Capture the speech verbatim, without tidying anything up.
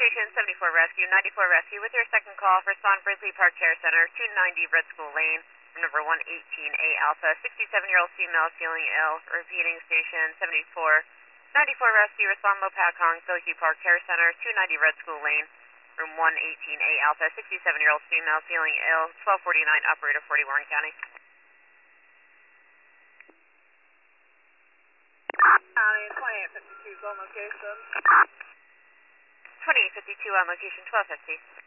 Station seventy-four Rescue, ninety-four Rescue with your second call for Swan Bridley Park Care Center, two ninety Red School Lane, room number one eighteen A Alpha, sixty-seven-year-old female feeling ill. Repeating Station seventy-four, ninety-four Rescue, respond Mopac Hong, Bridley Park Care Center, two ninety Red School Lane, room one eighteen A Alpha, sixty-seven-year-old female feeling ill, twelve forty-nine, operator forty Warren County. County, twenty-eight fifty-two is on location. twenty-eight fifty-two on location, twelve fifty.